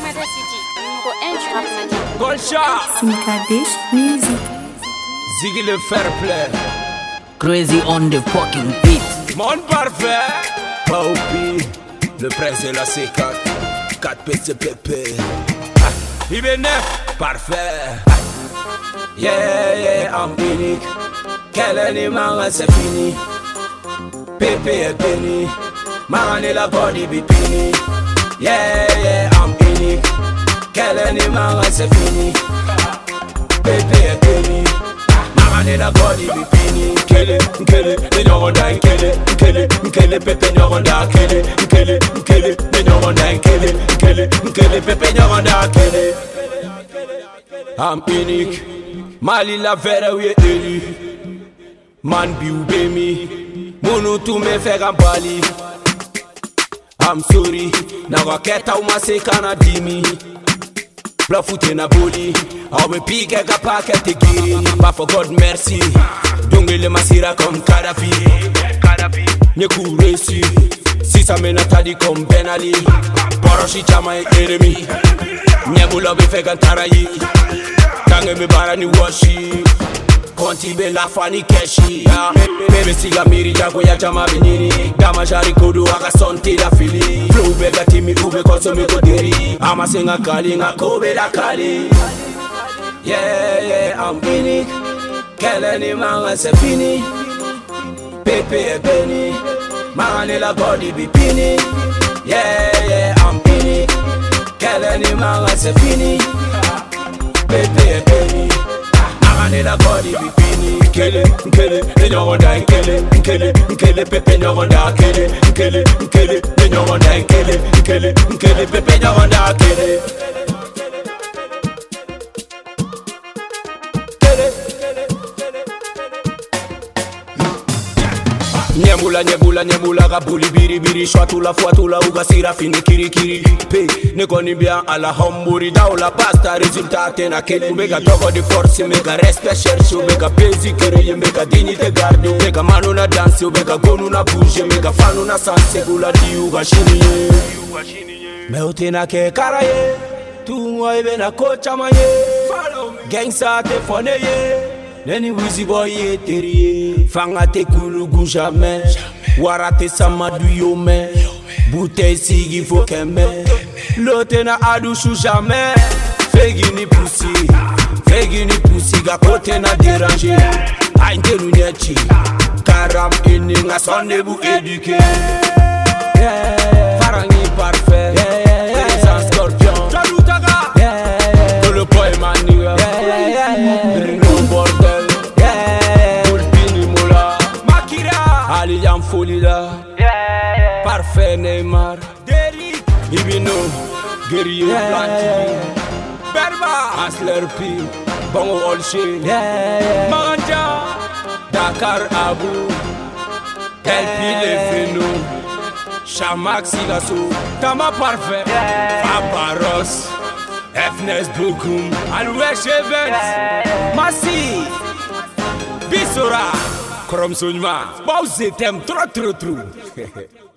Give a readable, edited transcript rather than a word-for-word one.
Mada City, numéro 1 du rap malien. Golcha, Simkadesh Music. Ziggy le fair play. Crazy on the fucking beat. Monde parfait. Paupi, le prince de la C4. 4 PCPP. Il est neuf, parfait. Yeah, I'm unique. Quel animal, c'est fini. Pépé est béni. Man est la body bipini. Yeah, I'm unique. Quel animal, c'est fini. Pépé est béni. Man est la body bipini. Nkele, le nyoronda nkele, pépé nyoronda nkele, le nyoronda nkele, pépé nyoronda nkele. I'm unique. Mali la vera we élu. Man bi ou bemi. Munu tu me fait gambali. I'm sorry. Na waketa uma se kana dimi. Bla fute na boli. Aw me pike ka pakete giri. But for God mercy. Dongele masira comme Kadhafi. Nyeku resi. Si sa mena tadi comme Ben Ali. Poroshi chama e enemy. Nyebula be fe gantarayi. Kange me barani washi. Konti be la fani keshi. Bebe siga miri jago ya chama beniri. Dama jari kodu aga sonti la fili. Flow bega timi ube konsome koderi. Ama senga kali nga kobe la kali. Yeah, I'm unique. Quel animal c'est fini. Pepe est béni. Man est la body bipini. Yeah, I'm unique. Quel animal c'est fini. Pepe est béni. Man est la body bipini. Nkele, le nyoronda nkele, pepe nyoronda nkele, le nyoronda nkele, pepe nyoronda nkele. Nyembula kabuli biri Shwatula fuatula ugasira fini kiri Pe, nekoni bien à la homburi Daula pasta résultat tena kele Ubeka toko de force, mega respect cherche Ubeka basic kere, mega dignité garde Ubeka manu na danse, ubeka gonu na bouge Mega fanu na sanse, gula di uga shiniye Meute na ke karaye Tu mwa ibe na kocha manye Gangsta te fone ye Neni wizi boy eterie Fanga te kulugu jamais Warate samadu yome Bouteille sigi faut keme Lote na adushu jamais Fegini pussy Gakote na déranger Ainte lunyechi Karam ini nga sonde bu éduqué Farangi parfait Présent scorpion Tout le boy maniga Ringo bordel Pulpini moula Ali yam folie là Parfait Neymar Derrick Ibino Guerrier Blanqui Berba Asler P Bongo Olshin Manja Dakar Abu Elpi le Feno Chamak Sigasso Tama Parfait Paparos Fnes Bokum Alwesh Events Massi Bisora Krom Sounma Bauze t'aime trop